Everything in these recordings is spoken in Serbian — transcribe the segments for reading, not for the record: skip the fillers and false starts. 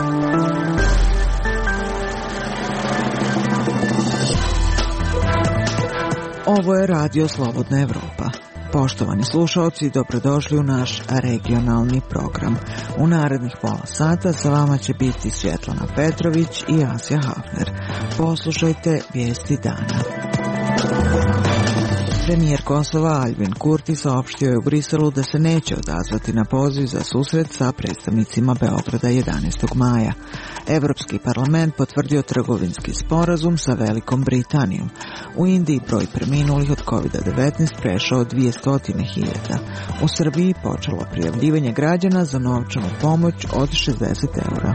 Ovo je Radio Slobodna Evropa. Poštovani slušalci, dobrodošli u naš regionalni program. U narednih pola sata sa vama će biti Svjetlana Petrović i Asja Hafner. Poslušajte vijesti dana. Premijer Kosova Aljbin Kurti saopštio je u Briselu da se neće odazvati na poziv za susret sa predstavnicima Beograda 11. maja. Evropski parlament potvrdio trgovinski sporazum sa Velikom Britanijom. U Indiji broj preminulih od COVID-19 prešao 200.000. U Srbiji počelo prijavljivanje građana za novčanu pomoć od 60 eura.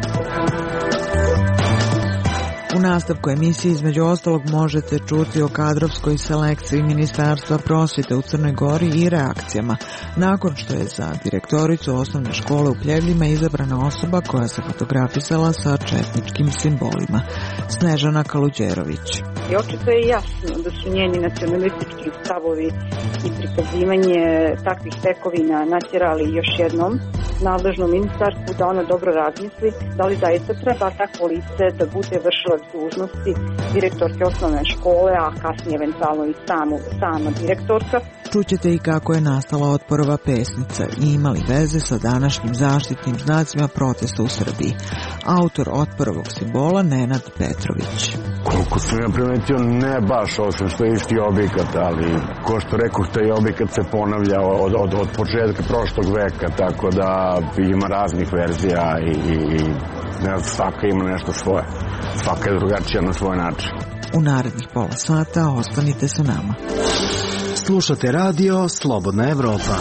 U nastavku emisije između ostalog možete čuti o kadrovskoj selekciji Ministarstva prosvjete u Crnoj Gori i reakcijama nakon što je za direktoricu osnovne škole u Pljevljima izabrana osoba koja se fotografisala sa četničkim simbolima. Snežana Kaluđerović. I očito je jasno da su njeni nacionalistički stavovi i prikazivanje takvih tekovina natjerali još jednom nadležnom ministarstvu da ono dobro razmisli da li zaista treba takvo lice da bude vršilac dužnosti direktorke osnovne škole, a kasnije eventualno i sama direktorka. Čućete i kako je nastala Otporova pesnica i imali veze sa današnjim zaštitnim znacima protesta u Srbiji. Autor Otporovog simbola Nenad Petrović. Koliko sam ja primetio, ne baš osim što je isti objekat, ali ko što rekoh, taj objekat se ponavlja od početka prošlog veka, tako da ima raznih verzija i ne znam, svaka ima nešto svoje. Svaka je drugačija na svoj način. U narednih pola sata ostanite sa nama. Slušate radio Slobodna Evropa.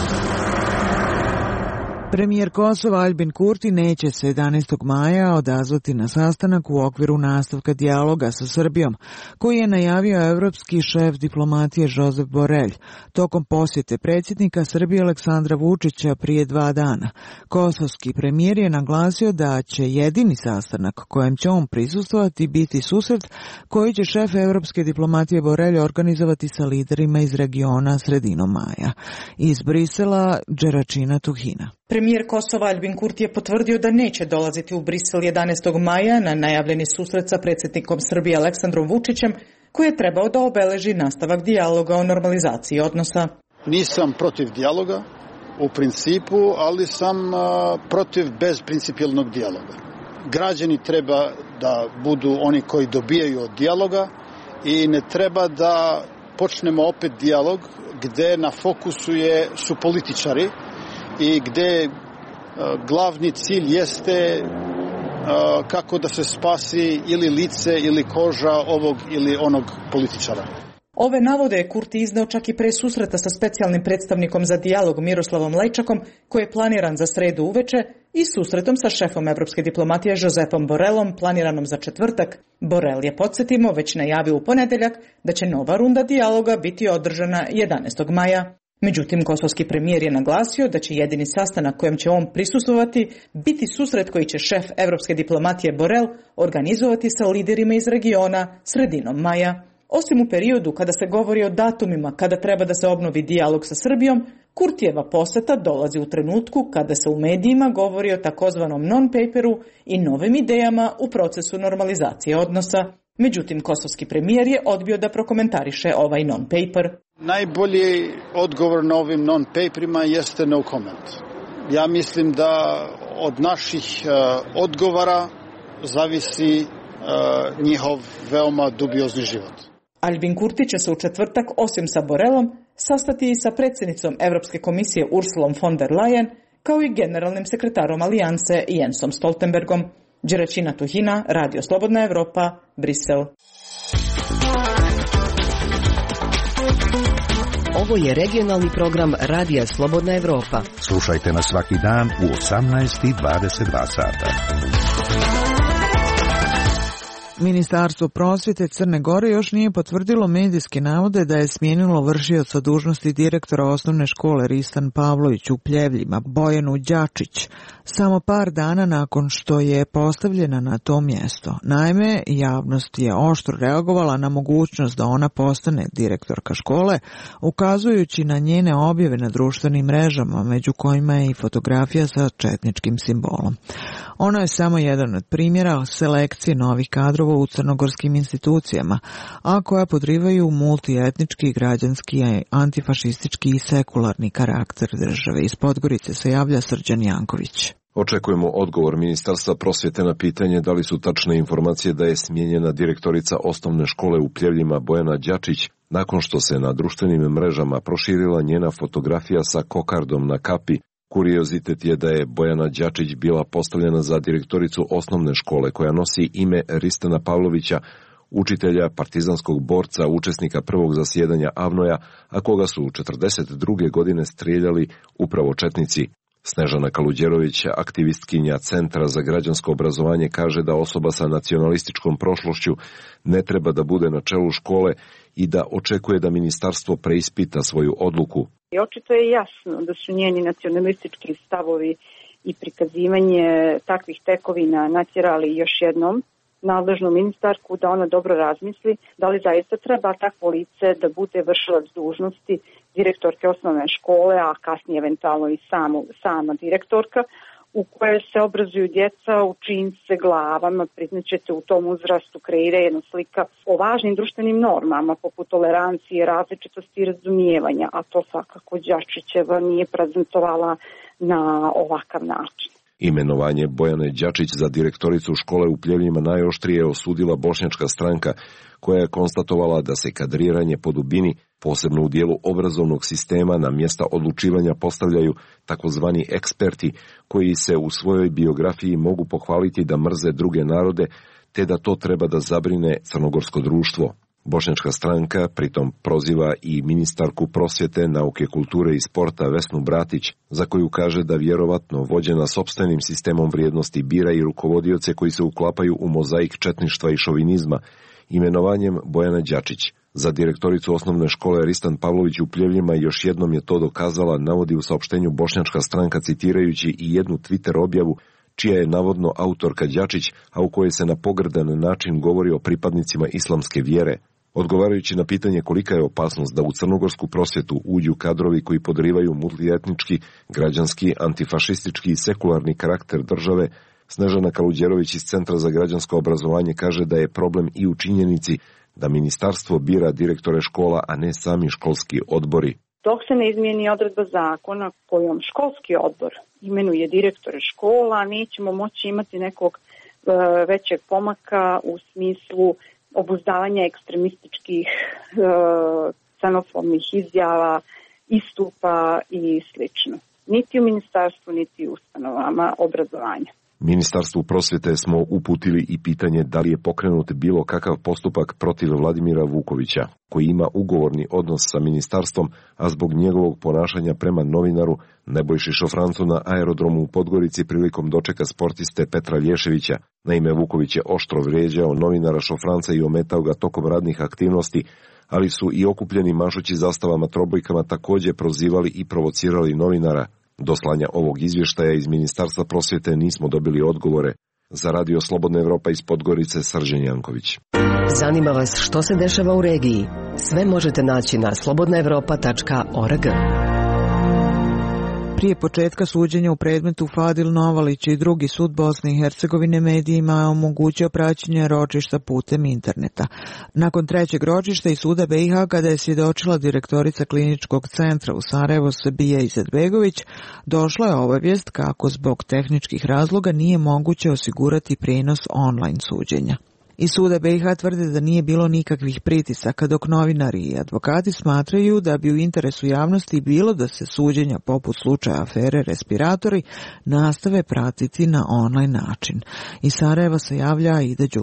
Premijer Kosova Aljbin Kurti neće se 11. maja odazvati na sastanak u okviru nastavka dijaloga sa Srbijom, koji je najavio evropski šef diplomatije Josep Borrell tokom posjete predsjednika Srbije Aleksandra Vučića prije 2 dana. Kosovski premijer je naglasio da će jedini sastanak kojem će on prisustvovati biti susret koji će šef evropske diplomatije Borrell organizovati sa liderima iz regiona sredinom maja. Iz Brisela, Đeračina Tuhina. Premijer Kosova Aljbin Kurti je potvrdio da neće dolaziti u Brisel 11. maja na najavljeni susret sa predsjednikom Srbije Aleksandrom Vučićem, koji je trebao da obeleži nastavak dijaloga o normalizaciji odnosa. Nisam protiv dijaloga u principu, ali sam protiv bezprincipijelnog dijaloga. Građani treba da budu oni koji dobijaju od dijaloga i ne treba da počnemo opet dijalog gde na fokusu su političari i gde glavni cilj jeste kako da se spasi ili lice ili koža ovog ili onog političara. Ove navode je Kurti izneo čak i pre susreta sa specijalnim predstavnikom za dijalog Miroslavom Lajčakom, koji je planiran za sredu uveče, i susretom sa šefom evropske diplomatije Josepom Borrellom, planiranom za četvrtak. Borrell je, podsjetimo, već najavio u ponedeljak da će nova runda dijaloga biti održana 11. maja. Međutim, kosovski premijer je naglasio da će jedini sastanak kojem će on prisustvovati biti susret koji će šef evropske diplomatije Borrell organizovati sa liderima iz regiona sredinom maja. Osim u periodu kada se govori o datumima kada treba da se obnovi dijalog sa Srbijom, Kurtijeva poseta dolazi u trenutku kada se u medijima govori o takozvanom non-paperu i novim idejama u procesu normalizacije odnosa. Međutim, kosovski premijer je odbio da prokomentariše ovaj non-paper. Najbolji odgovor na ovim non-paperima jeste no comment. Ja mislim da od naših odgovora zavisi njihov veoma dubiozni život. Aljbin Kurti će se u četvrtak, osim sa Borrellom, sastati i sa predsjednicom Evropske komisije Ursulom von der Leyen, kao i generalnim sekretarom Alijanse Jensom Stoltenbergom. Đeračina Tuhina, Radio Slobodna Evropa, Brisel. Ovo je regionalni program Radija Slobodna Evropa. Slušajte nas svaki dan u 18:22 sata. Ministarstvo prosvjete Crne Gore još nije potvrdilo medijske navode da je smijenilo vršioca dužnosti direktora osnovne škole Ristan Pavlović u Pljevljima, Bojanu Đačić, samo par dana nakon što je postavljena na to mjesto. Naime, javnost je oštro reagovala na mogućnost da ona postane direktorka škole, ukazujući na njene objave na društvenim mrežama, među kojima je i fotografija sa četničkim simbolom. Ono je samo jedan od primjera selekcije novih kadrova u crnogorskim institucijama, a koja podrivaju multietnički, građanski, antifašistički i sekularni karakter države. Iz Podgorice se javlja Srđan Janković. Očekujemo odgovor Ministarstva prosvjete na pitanje da li su tačne informacije da je smijenjena direktorica osnovne škole u Pljevljima Bojana Đačić nakon što se na društvenim mrežama proširila njena fotografija sa kokardom na kapi. Kuriozitet je da je Bojana Đačić bila postavljena za direktoricu osnovne škole koja nosi ime Ristana Pavlovića, učitelja, partizanskog borca, učesnika prvog zasjedanja Avnoja, a koga su 1942. godine strijeljali upravo četnici. Snežana Kaluđerović, aktivistkinja Centra za građansko obrazovanje, kaže da osoba sa nacionalističkom prošlošću ne treba da bude na čelu škole i da očekuje da ministarstvo preispita svoju odluku. Očito je jasno da su njeni nacionalistički stavovi i prikazivanje takvih tekovina natjerali još jednom nadležnu ministarku da ona dobro razmisli da li zaista treba takvo lice da bude vršilac dužnosti direktorke osnovne škole, a kasnije eventualno i sama direktorka, u kojoj se obrazuju djeca, u čijim se glavama, priznaćete, u tom uzrastu kreira jedna slika o važnim društvenim normama, poput tolerancije, različitosti i razumijevanja, a to svakako Đačićeva nije prezentovala na ovakav način. Imenovanje Bojane Đačić za direktoricu škole u Pljevljima najoštrije osudila bošnjačka stranka, koja je konstatovala da se kadriranje po dubini, posebno u dijelu obrazovnog sistema, na mjesta odlučivanja postavljaju takozvani eksperti, koji se u svojoj biografiji mogu pohvaliti da mrze druge narode, te da to treba da zabrine crnogorsko društvo. Bošnjačka stranka pritom proziva i ministarku prosvjete, nauke, kulture i sporta Vesnu Bratić, za koju kaže da vjerovatno vođena sopstvenim sistemom vrijednosti bira i rukovodioce koji se uklapaju u mozaik četništva i šovinizma, imenovanjem Bojane Đačić za direktoricu osnovne škole Ristan Pavlović u Pljevljima još jednom je to dokazala, navodi u saopštenju bošnjačka stranka citirajući i jednu Twitter objavu čija je navodno autorka Đačić, a u kojoj se na pogrdan način govori o pripadnicima islamske vjere. Odgovarajući na pitanje kolika je opasnost da u crnogorsku prosvjetu uđu kadrovi koji podrivaju multietnički, građanski, antifašistički i sekularni karakter države, Snežana Kaluđerović iz Centra za građansko obrazovanje kaže da je problem i u činjenici da ministarstvo bira direktore škola, a ne sami školski odbori. Dok se ne izmijeni odredba zakona kojom školski odbor imenuje direktore škola, nećemo moći imati nekog većeg pomaka u smislu obuzdavanja ekstremističkih ksenofobnih izjava, istupa i slično. Niti u ministarstvu, niti u ustanovama obrazovanja. Ministarstvu prosvjete smo uputili i pitanje da li je pokrenut bilo kakav postupak protiv Vladimira Vukovića, koji ima ugovorni odnos sa ministarstvom, a zbog njegovog ponašanja prema novinaru Nebojši Šofrancu na aerodromu u Podgorici prilikom dočeka sportiste Petra Lješevića. Naime, Vuković je oštro vrijeđao novinara Šofranca i ometao ga tokom radnih aktivnosti, ali su i okupljeni mašući zastavama trobojkama također prozivali i provocirali novinara. Do slanja ovog izvještaja iz Ministarstva prosvjete nismo dobili odgovore. Za Radio Slobodna Evropa iz Podgorice, Srđan Janković. Zanima vas što se dešava u regiji? Sve možete naći na slobodnaevropa.org. Prije početka suđenja u predmetu Fadil Novalić i drugi sud Bosne i Hercegovine medijima je omogućio praćenje ročišta putem interneta. Nakon trećeg ročišta i suda BiH, kada je svjedočila direktorica kliničkog centra u Sarajevo Sabija Izetbegović, došla je obavijest kako zbog tehničkih razloga nije moguće osigurati prijenos online suđenja. Iz suda BiH tvrde da nije bilo nikakvih pritisaka, dok novinari i advokati smatraju da bi u interesu javnosti bilo da se suđenja poput slučaja afere respiratori nastave pratiti na online način. Iz Sarajeva se javlja Aida Đugum.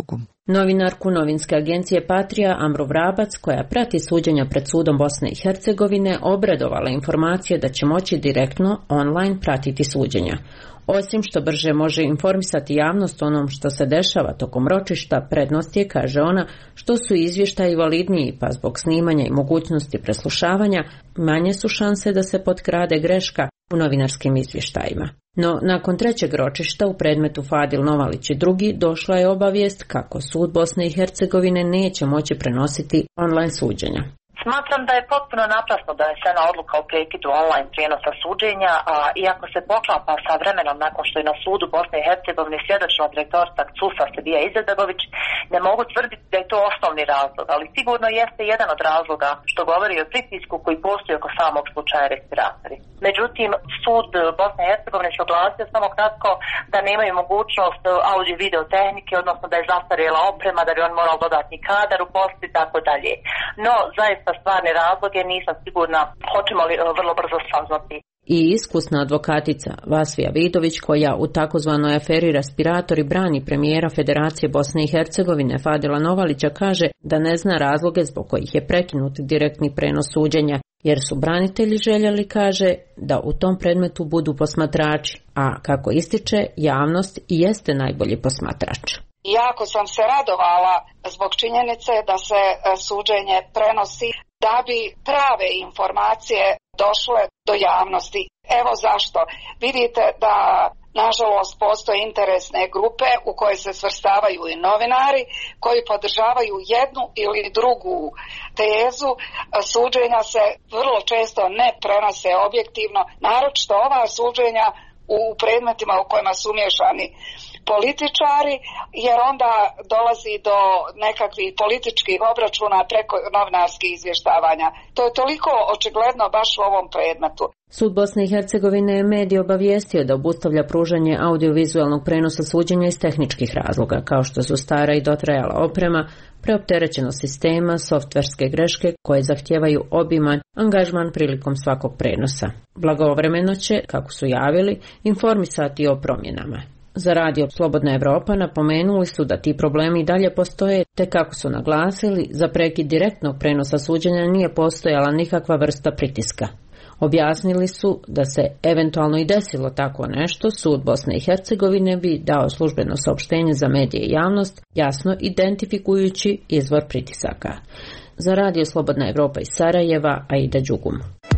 Novinarku novinske agencije Patrija Amru Vrabac, koja prati suđenja pred sudom Bosne i Hercegovine, obradovala informacije da će moći direktno online pratiti suđenja. Osim što brže može informisati javnost o onom što se dešava tokom ročišta, prednost je, kaže ona, što su izvještaji validniji, pa zbog snimanja i mogućnosti preslušavanja manje su šanse da se potkrade greška u novinarskim izvještajima. No, nakon trećeg ročišta u predmetu Fadil Novalić i drugi došla je obavijest kako sud Bosne i Hercegovine neće moći prenositi online suđenja. Smatram da je potpuno naprasno donesena odluka o prekidu online prijenosa suđenja, a iako se poklapa sa vremenom nakon što je na sudu Bosne i Hercegovine svjedočila direktorica CUS-a Sebija Izetbegović, ne mogu tvrditi da je to osnovni razlog, ali sigurno jeste jedan od razloga što govori o pritisku koji postoji oko samog slučaja respiratori. Međutim, sud Bosne i Hercegovine se oglasio samo kratko da nemaju mogućnost audio video tehnike, odnosno da je zastarjela oprema, da bi on morao dodatni kadar uposliti i tako dalje. No, zaista stvarne razloge nisam sigurna hoćemo li vrlo brzo saznati. I iskusna advokatica Vasvija Vidović, koja u takozvanoj aferi respiratori brani premijera Federacije Bosne i Hercegovine Fadila Novalića, kaže da ne zna razloge zbog kojih je prekinut direktni prenos suđenja, jer su branitelji željeli, kaže, da u tom predmetu budu posmatrači, a kako ističe, javnost i jeste najbolji posmatrač. Jako sam se radovala zbog činjenice da se suđenje prenosi da bi prave informacije došle do javnosti. Evo zašto. Vidite da nažalost postoje interesne grupe u koje se svrstavaju i novinari koji podržavaju jednu ili drugu tezu. Suđenja se vrlo često ne prenose objektivno, naročito ova suđenja u predmetima u kojima su umiješani političari, jer onda dolazi do nekakvih političkih obračuna preko novinarskih izvještavanja. To je toliko očigledno baš u ovom predmetu. Sud Bosne i Hercegovine je medij obavijestio da obustavlja pružanje audiovizualnog prenosa suđenja iz tehničkih razloga, kao što su stara i dotrajala oprema, preopterećenost sistema, softverske greške koje zahtijevaju obiman angažman prilikom svakog prenosa. Blagovremeno će, kako su javili, informisati o promjenama. Za radio Slobodna Evropa napomenuli su da ti problemi i dalje postoje, te kako su naglasili, za prekid direktnog prenosa suđenja nije postojala nikakva vrsta pritiska. Objasnili su da se eventualno i desilo tako nešto, sud Bosne i Hercegovine bi dao službeno saopštenje za medije i javnost, jasno identifikujući izvor pritisaka. Za radio Slobodna Evropa iz Sarajeva, Aida Đugum.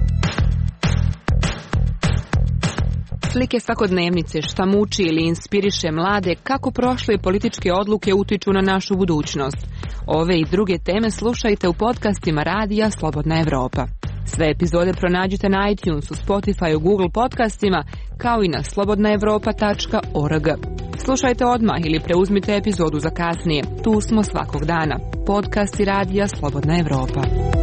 Slike svakodnevnice, šta muči ili inspiriše mlade, kako prošle političke odluke utiču na našu budućnost. Ove i druge teme slušajte u podcastima Radija Slobodna Evropa. Sve epizode pronađite na iTunesu, Spotify, Google podcastima, kao i na slobodnaevropa.org. Slušajte odmah ili preuzmite epizodu za kasnije. Tu smo svakog dana. Podcasti Radija Slobodna Evropa.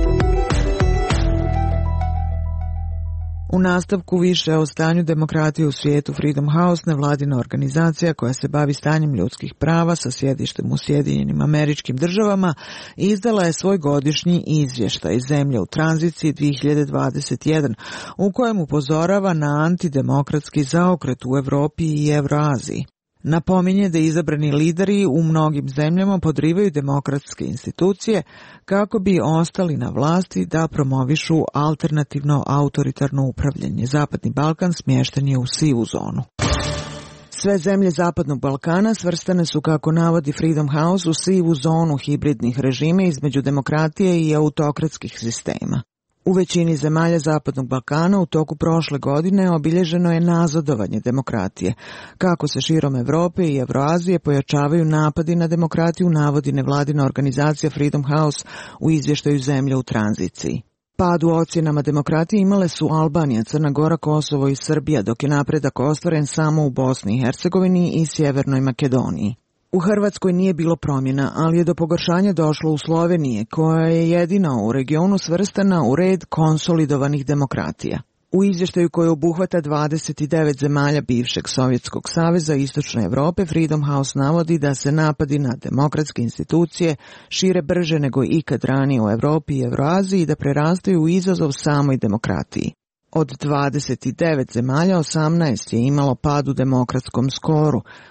U nastavku više o stanju demokratije u svijetu, Freedom House, nevladina organizacija koja se bavi stanjem ljudskih prava sa sjedištem u Sjedinjenim Američkim Državama, izdala je svoj godišnji izvještaj Zemlje u tranziciji 2021, u kojem upozorava na antidemokratski zaokret u Europi i Evroaziji. Napominje da izabrani lideri u mnogim zemljama podrivaju demokratske institucije kako bi ostali na vlasti da promovišu alternativno autoritarno upravljanje. Zapadni Balkan smješten je u sivu zonu. Sve zemlje Zapadnog Balkana svrstane su, kako navodi Freedom House, u sivu zonu hibridnih režima između demokratije i autokratskih sistema. U većini zemalja Zapadnog Balkana u toku prošle godine obilježeno je nazadovanje demokratije. Kako se širom Europe i Evroazije pojačavaju napadi na demokratiju, navodi nevladina organizacija Freedom House u izvještaju Zemlje u tranziciji. Pad u ocjenama demokratije imale su Albanija, Crna Gora, Kosovo i Srbija, dok je napredak ostvaren samo u Bosni i Hercegovini i Sjevernoj Makedoniji. U Hrvatskoj nije bilo promjena, ali je do pogoršanja došlo u Sloveniji, koja je jedina u regionu svrstana u red konsolidovanih demokratija. U izvještaju koji obuhvata 29 zemalja bivšeg Sovjetskog saveza i Istočne Europe, Freedom House navodi da se napadi na demokratske institucije šire brže nego ikad ranije u Europi i Evroaziji i da prerastaju u izazov samoj demokratiji. Od 29 zemalja 18 je imalo pad u demokratskom skoru,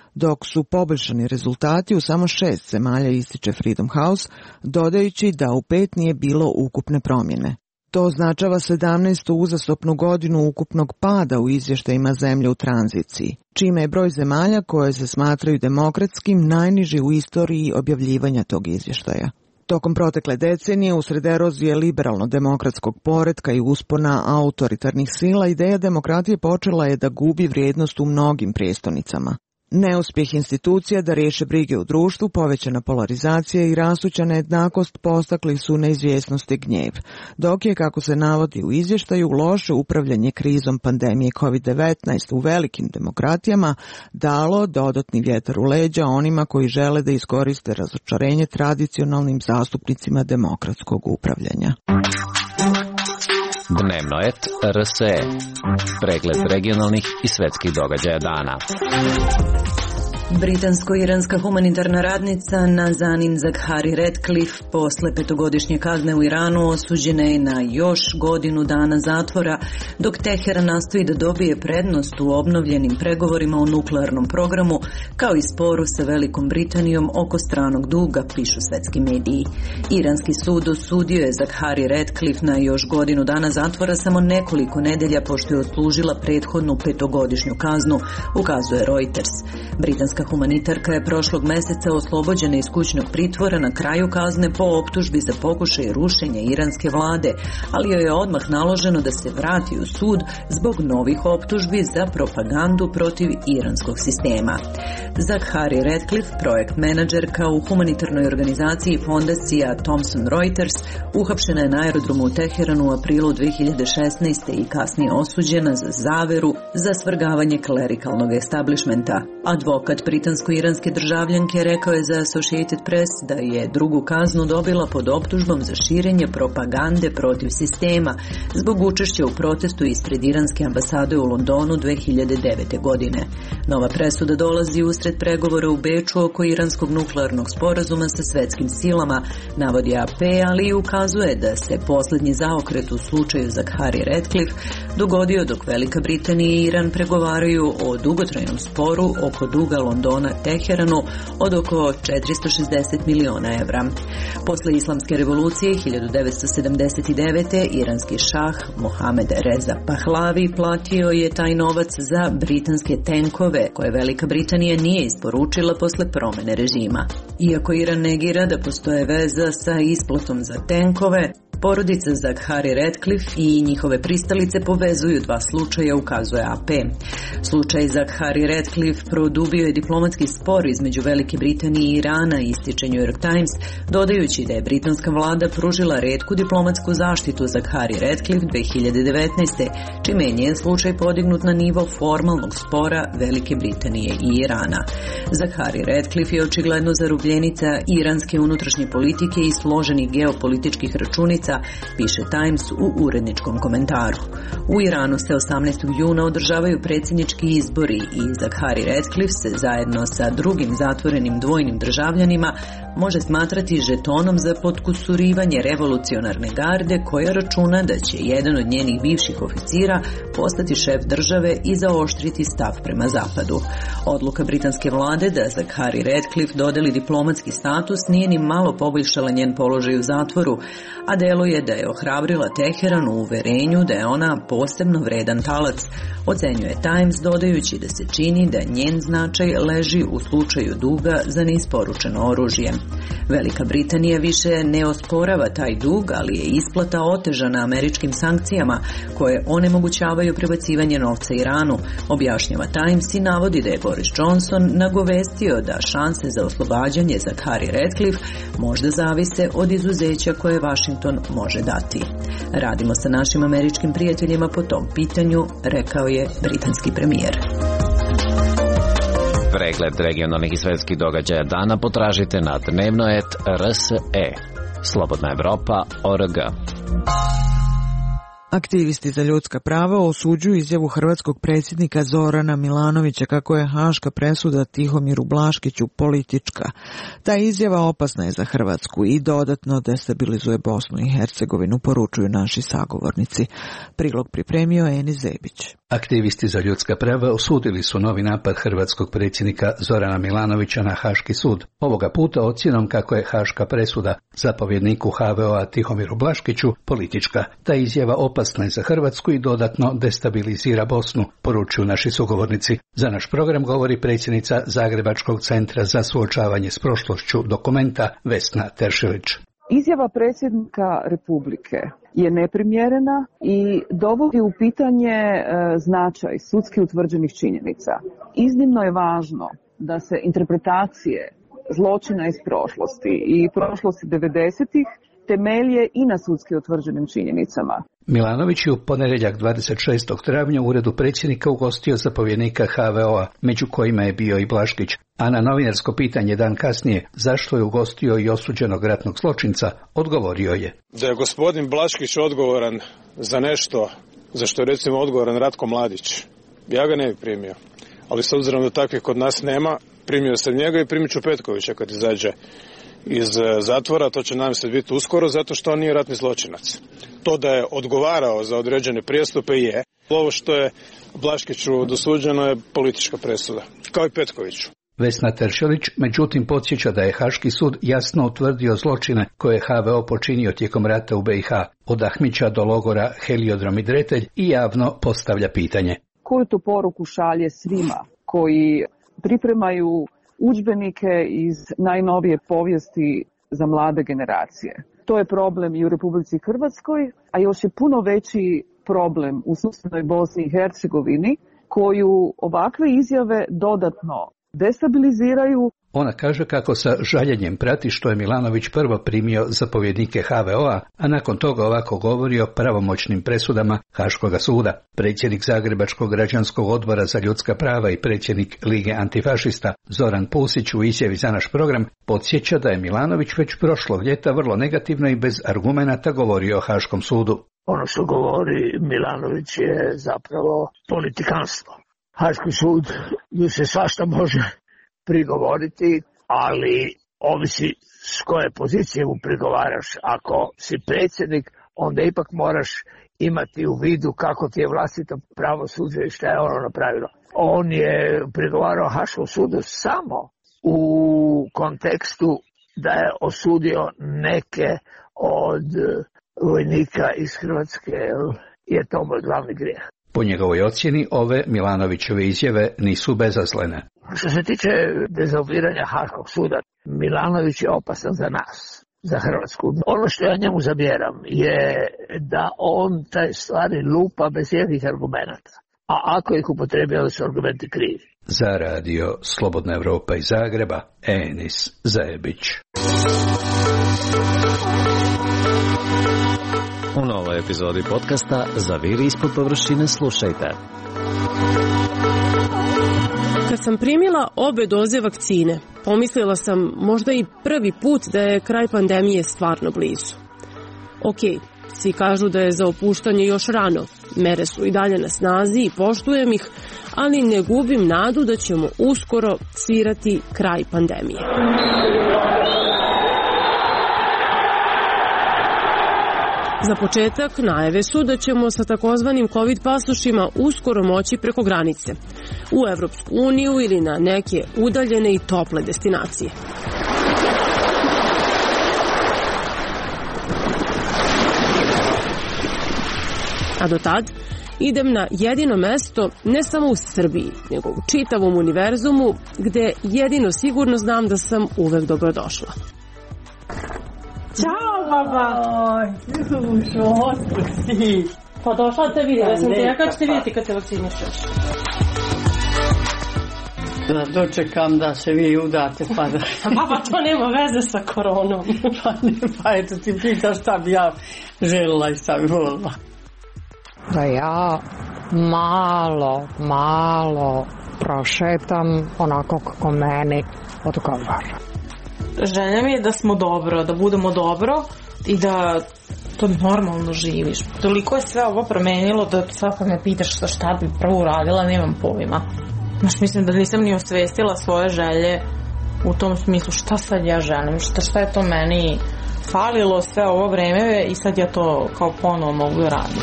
dok su poboljšani rezultati u samo 6 zemalja, ističe Freedom House, dodajući da u 5 nije bilo ukupne promjene. To označava 17. uzastopnu godinu ukupnog pada u izvještajima zemlje u tranziciji, čime je broj zemalja koje se smatraju demokratskim najniži u istoriji objavljivanja tog izvještaja. Tokom protekle decenije, usred erozije liberalno-demokratskog poretka i uspona autoritarnih sila, ideja demokratije počela je da gubi vrijednost u mnogim prijestonicama. Neuspjeh institucija da riješe brige u društvu, povećana polarizacija i rastuća nejednakost postakli su neizvjesnost i gnjev, dok je, kako se navodi u izvještaju, loše upravljanje krizom pandemije COVID-19 u velikim demokratijama dalo dodatni vjetar u leđa onima koji žele da iskoriste razočarenje tradicionalnim zastupnicima demokratskog upravljanja. Dnevno et RSE. Pregled regionalnih i svetskih događaja dana. Britansko-iranska humanitarna radnica Nazanin Zaghari Ratcliffe posle 5-godišnje kazne u Iranu osuđena je na još godinu dana zatvora, dok Teheran nastoji da dobije prednost u obnovljenim pregovorima o nuklearnom programu, kao i sporu sa Velikom Britanijom oko stranog duga, pišu svetski mediji. Iranski sud osudio je Zaghari Ratcliffe na još godinu dana zatvora samo nekoliko nedelja pošto je odslužila prethodnu 5-godišnju kaznu, ukazuje Reuters. Britanska humanitarka je prošlog meseca oslobođena iz kućnog pritvora na kraju kazne po optužbi za pokušaj rušenja iranske vlade, ali joj je odmah naloženo da se vrati u sud zbog novih optužbi za propagandu protiv iranskog sistema. Zaghari Ratcliffe, projekt menadžerka u humanitarnoj organizaciji fondacija Thomson Reuters, uhapšena je na aerodromu u Teheranu u aprilu 2016. i kasnije osuđena za zaveru za svrgavanje klerikalnog establishmenta. Advokat britansko-iranske državljanke rekao je za Associated Press da je drugu kaznu dobila pod optužbom za širenje propagande protiv sistema zbog učešća u protestu ispred iranske ambasade u Londonu 2009. godine. Nova presuda dolazi usred pregovora u Beču oko iranskog nuklearnog sporazuma sa svetskim silama, navodi AP, ali i ukazuje da se posljednji zaokret u slučaju Zaghari Ratcliffe dogodio dok Velika Britanija i Iran pregovaraju o dugotrajnom sporu oko duga Londona Teheranu od oko 460 miliona evra. Posle islamske revolucije 1979. iranski šah Mohamed Reza Pahlavi platio je taj novac za britanske tenkove koje Velika Britanija nije isporučila posle promene režima. Iako Iran negira da postoje veza sa isplatom za tenkove, porodica Zaghari Ratcliffe i njihove pristalice povezuju dva slučaja, ukazuje AP. Slučaj Zaghari Ratcliffe produbio je diplomatski spor između Velike Britanije i Irana, ističe New York Times, dodajući da je britanska vlada pružila retku diplomatsku zaštitu Zaghari Ratcliffe 2019. čime je njen slučaj podignut na nivo formalnog spora Velike Britanije i Irana. Zaghari Ratcliffe je očigledno zarobljenica iranske unutrašnje politike i složenih geopolitičkih računica, piše Times u uredničkom komentaru. U Iranu se 18. juna održavaju predsjednički izbori i Zaghari Ratcliffe se zajedno sa drugim zatvorenim dvojnim državljanima može smatrati žetonom za potkusurivanje revolucionarne garde koja računa da će jedan od njenih bivših oficira postati šef države i zaoštriti stav prema zapadu. Odluka britanske vlade da Zaghari Ratcliffe dodeli diplomatski status nije ni malo poboljšala njen položaj u zatvoru, a deluje da je ohrabrila Teheran u uverenju da je ona posebno vredan talac, ocenjuje Times, dodajući da se čini da njen značaj leži u slučaju duga za neisporučeno oružje. Velika Britanija više ne osporava taj dug, ali je isplata otežana američkim sankcijama koje onemogućavaju prebacivanje novca Iranu, objašnjava Times i navodi da je Boris Johnson nagovestio da šanse za oslobađanje Zaghari Ratcliffe možda zavise od izuzeća koje Washington može dati. Radimo sa našim američkim prijateljima po tom pitanju, rekao je britanski premijer. Pregled regionalnih i svetskih događaja dana potražite na dnevno.rt.rs.e. Slobodna Evropa.org. Aktivisti za ljudska prava osuđuju izjavu hrvatskog predsjednika Zorana Milanovića kako je haška presuda Tihomiru Blaškiću politička. Ta izjava opasna je za Hrvatsku i dodatno destabilizuje Bosnu i Hercegovinu, poručuju naši sagovornici. Prilog pripremio Enis Zebić. Aktivisti za ljudska prava osudili su novi napad hrvatskog predsjednika Zorana Milanovića na Haški sud. Ovoga puta ocjenom kako je haška presuda zapovjedniku HVO-a Tihomiru Blaškiću politička. Ta izjava opasna je za Hrvatsku i dodatno destabilizira Bosnu, poručuju naši sugovornici. Za naš program govori predsjednica Zagrebačkog centra za suočavanje s prošlošću Dokumenta Vesna Teršelić. Izjava predsjednika Republike je neprimjerena i dovodi u pitanje značaj sudski utvrđenih činjenica. Iznimno je važno da se interpretacije zločina iz prošlosti i prošlosti 90-ih temelje i na sudski utvrđenim činjenicama. Milanović je u ponedjeljak 26. travnja u uredu predsjednika ugostio zapovjednika HVO-a, među kojima je bio i Blaškić, a na novinarsko pitanje dan kasnije zašto je ugostio i osuđenog ratnog zločinca, odgovorio je: da je gospodin Blaškić odgovoran za nešto za što je recimo odgovoran Ratko Mladić, ja ga ne bi primio. Ali s obzirom da takvih kod nas nema, primio sam njega i primit ću Petkovića kad izađe iz zatvora, to će nam se biti uskoro, zato što on nije ratni zločinac. To da je odgovarao za određene prijestupe je. Ovo što je Blaškiću dosuđeno je politička presuda, kao i Petkoviću. Vesna Teršelić međutim podsjeća da je Haški sud jasno utvrdio zločine koje je HVO počinio tijekom rata u BiH, od Ahmića do logora Heliodrom i Dretelj, i javno postavlja pitanje: koju to poruku šalje svima koji pripremaju udžbenike iz najnovije povijesti za mlade generacije? To je problem i u Republici Hrvatskoj, a još je puno veći problem u susjednoj Bosni i Hercegovini, koju ovakve izjave dodatno destabiliziraju. Ona kaže kako sa žaljenjem prati što je Milanović prvo primio zapovjednike HVO-a, a nakon toga ovako govori o pravomoćnim presudama Haškoga suda. Predsjednik Zagrebačkog građanskog odbora za ljudska prava i predsjednik Lige antifašista Zoran Pusić u izjavi za naš program podsjeća da je Milanović već prošlog ljeta vrlo negativno i bez argumenata govorio o Haškom sudu. Ono što govori Milanović je zapravo politikanstvo. Haški sud ju se svašta može prigovoriti, ali ovisi s koje pozicije mu prigovaraš. Ako si predsjednik, onda ipak moraš imati u vidu kako ti je vlastito pravosuđe i šta je ono napravilo. On je prigovarao Haškom sudu samo u kontekstu da je osudio neke od vojnika iz Hrvatske, je to moj glavni grijeh. Po njegovoj ocjeni ove Milanovićeve izjave nisu bezazlene. Što se tiče dezavuiranja Haškog suda, Milanović je opasan za nas, za Hrvatsku. Ono što ja njemu zamjeram je da on taj stvari lupa bez jednih argumenata. A ako ih upotrebi, onda su argumenti krivi. Za radio Slobodna Evropa iz Zagreba, Enis Zebić. U novoj epizodi podcasta Zaviri ispod površine slušajte. Kad sam primila obe doze vakcine, pomislila sam možda i prvi put da je kraj pandemije stvarno blizu. Ok, svi kažu da je za opuštanje još rano, mere su i dalje na snazi i poštujem ih, ali ne gubim nadu da ćemo uskoro svirati kraj pandemije. Za početak, najave su da ćemo sa takozvanim COVID pasošima uskoro moći preko granice, u Evropsku uniju ili na neke udaljene i tople destinacije. A do tad idem na jedino mesto ne samo u Srbiji, nego u čitavom univerzumu, gde jedino sigurno znam da sam uvek dobrodošla. Ćao, baba! Otkud si? Pa došla te vidjela sam te, ja kad ćete vidjeti kad se vakcinišeš? Da dočekam da se vi udate, pa da... Baba, to nema veze sa koronom. Pa eto ti pitaš šta bi ja željela i šta bi volila. Da ja malo prošetam onako kako meni odgovara. Želja mi je da smo dobro, da budemo dobro i da to normalno živiš. Toliko je sve ovo promenilo da sad kad me pitaš šta bi prvo uradila, nemam pojma. Mislim da nisam ni osvestila svoje želje u tom smislu šta sad ja želim, šta je to meni falilo sve ovo vreme i sad ja to kao ponovo mogu raditi.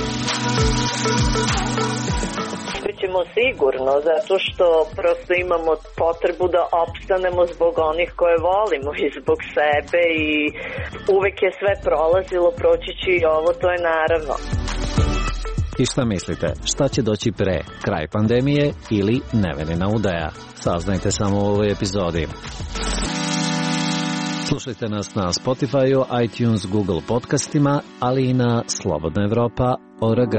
Ćemo sigurno, zato što prosto imamo potrebu da opstanemo zbog onih koje volimo i zbog sebe i uvek je sve prolazilo, proći će i ovo, to je naravno. I šta mislite, šta će doći pre, kraj pandemije ili nevenina udaja? Saznajte samo u ovoj epizodi. Slušajte nas na Spotify, iTunes, Google podcastima, ali i na slobodnaevropa.org.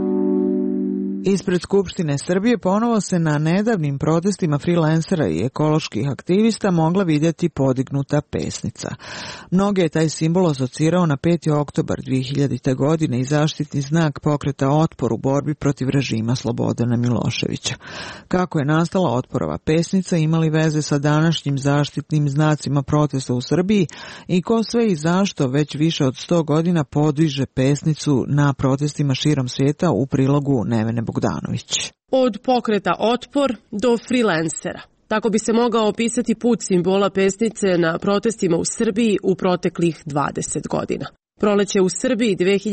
Ispred Skupštine Srbije ponovo se na nedavnim protestima freelancera i ekoloških aktivista mogla vidjeti podignuta pesnica. Mnoge je taj simbol asocirao na 5. oktobar 2000. godine i zaštitni znak pokreta Otpor u borbi protiv režima Slobodana Miloševića. Kako je nastala Otporova pesnica, imali veze sa današnjim zaštitnim znacima protesta u Srbiji i ko sve i zašto već više od 100 godina podiže pesnicu na protestima širom svijeta u prilogu Nevene Bogdanović. Od pokreta Otpor do freelancera. Tako bi se mogao opisati put simbola pesnice na protestima u Srbiji u proteklih 20 godina. Proleće u Srbiji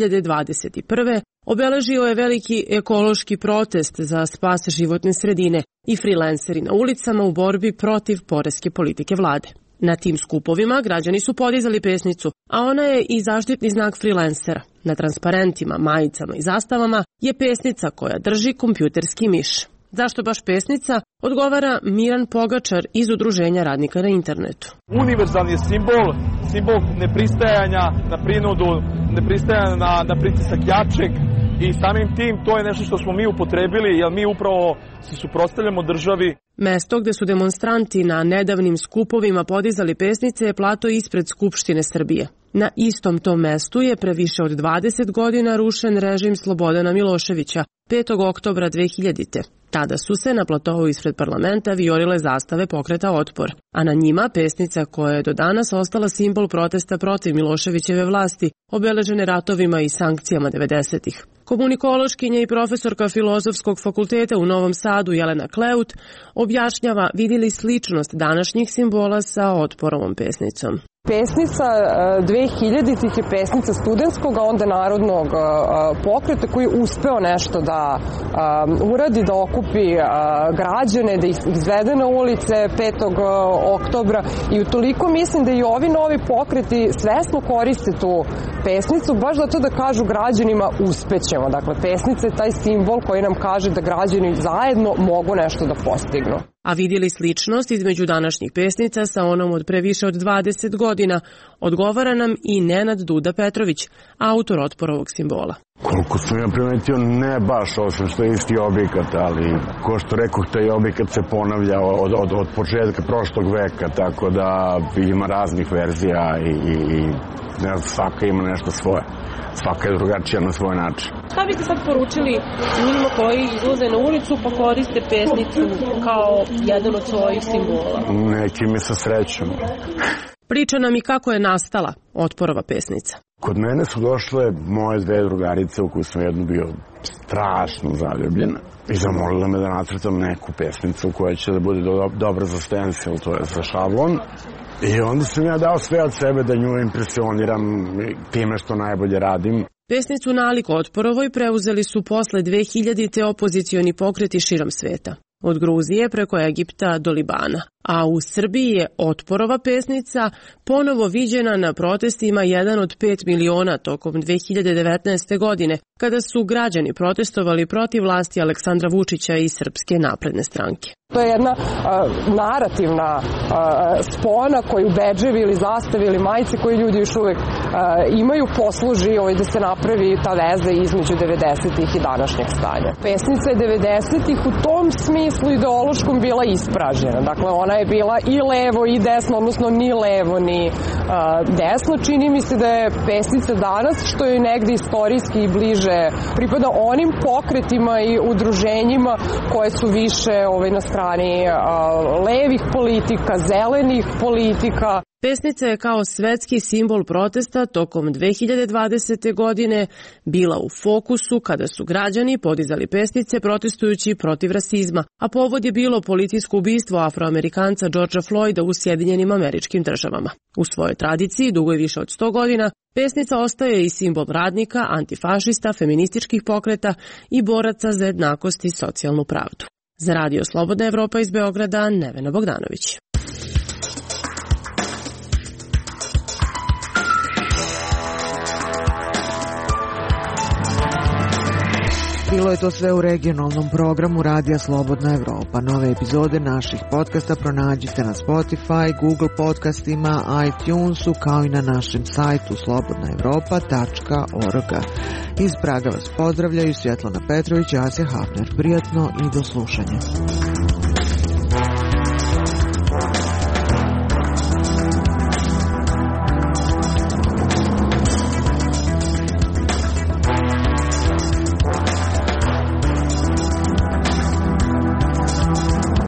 2021. obeležio je veliki ekološki protest za spas životne sredine i freelanceri na ulicama u borbi protiv poreske politike vlade. Na tim skupovima građani su podizali pesnicu, a ona je i zaštitni znak freelancera. Na transparentima, majicama i zastavama je pesnica koja drži kompjuterski miš. Zašto baš pesnica? Odgovara Miran Pogačar iz Udruženja radnika na internetu. Univerzalni je simbol nepristajanja na prinudu, nepristajanja na pritisak jačeg i samim tim to je nešto što smo mi upotrebili jer mi upravo se suprotstavljamo državi. Mesto gde su demonstranti na nedavnim skupovima podizali pesnice je plato ispred Skupštine Srbije. Na istom tom mestu je pre više od 20 godina rušen režim Slobodana Miloševića 5. oktobra 2000. Tada su se na platovu ispred parlamenta vijorile zastave pokreta Otpor, a na njima pesnica koja je do danas ostala simbol protesta protiv Miloševićeve vlasti, obeležene ratovima i sankcijama 90-ih. Komunikološkinja i profesorka Filozofskog fakulteta u Novom Sadu Jelena Kleut objašnjava vidi li sličnost današnjih simbola sa Otporovom pesnicom. Pesnica 2000-ih je pesnica studentskog, a onda narodnog pokreta koji je uspeo nešto da uradi, da okupi građane, da ih izvede na ulice 5. oktobra i utoliko mislim da i ovi novi pokreti svesno koriste tu pesnicu, baš zato da kažu građanima uspećemo. Dakle, pesnica je taj simbol koji nam kaže da građani zajedno mogu nešto da postignu. A vidjeli sličnost između današnjih pesnica sa onom od pre više od 20 godina, odgovara nam i Nenad Duda Petrović, autor Otporovog simbola. Koliko sam ja primetio, ne baš osim što je isti objekat, ali ko što rekoh, taj objekat se ponavlja od početka prošlog veka, tako da ima raznih verzija i ne znam, svaka ima nešto svoje. Svaka je drugačija na svoj način. Šta biste sad poručili ljudima koji izlaze na ulicu pa koriste pesnicu kao jedan od svojih simbola? Neki mi sa srećom. Priča nam i kako je nastala Otporova pesnica. Kod mene su došle moje dve drugarice u koju sam jednu bio strašno zaljubljena i zamolila me da nacrtam neku pesnicu koja će da bude dobra za stencil, to je za šablon. I onda sam ja dao sve od sebe da nju impresioniram time što najbolje radim. Pesnicu nalik Otporovoj preuzeli su posle 2000-te opozicioni pokreti širom sveta. Od Gruzije preko Egipta do Libana. A u Srbiji je Otporova pesnica ponovo viđena na protestima 1 od 5 miliona tokom 2019. godine, kada su građani protestovali protiv vlasti Aleksandra Vučića i Srpske napredne stranke. To je jedna narativna spona koju bedževi ili zastave ili majice koji ljudi još uvek imaju posluži da se napravi ta veza između 90-ih i današnjeg stanja. Pesnica je 90-ih u tom smislu ideološkom bila ispražnjena. Dakle, ona je bila i levo i desno, odnosno ni levo ni desno. Čini mi se da je pesnica danas, što je negde istorijski i bliže pripada onim pokretima i udruženjima koje su više na strani levih politika, zelenih politika. Pesnica je kao svetski simbol protesta tokom 2020. godine bila u fokusu kada su građani podizali pesnice protestujući protiv rasizma, a povod je bilo policijsko ubistvo Afroamerikanca Georgea Floyda u Sjedinjenim Američkim Državama. U svojoj tradiciji, dugo je više od 100 godina, pesnica ostaje i simbol radnika, antifašista, feminističkih pokreta i boraca za jednakost i socijalnu pravdu. Za Radio Slobodna Evropa iz Beograda, Nevena Bogdanović. Bilo je to sve u regionalnom programu Radija Slobodna Evropa. Nove epizode naših podcasta pronađite na Spotify, Google podcastima, iTunesu, kao i na našem sajtu slobodnaevropa.org. Iz Praga vas pozdravljaju Svjetlana Petrović i Asja Hafner. Prijatno i do slušanja.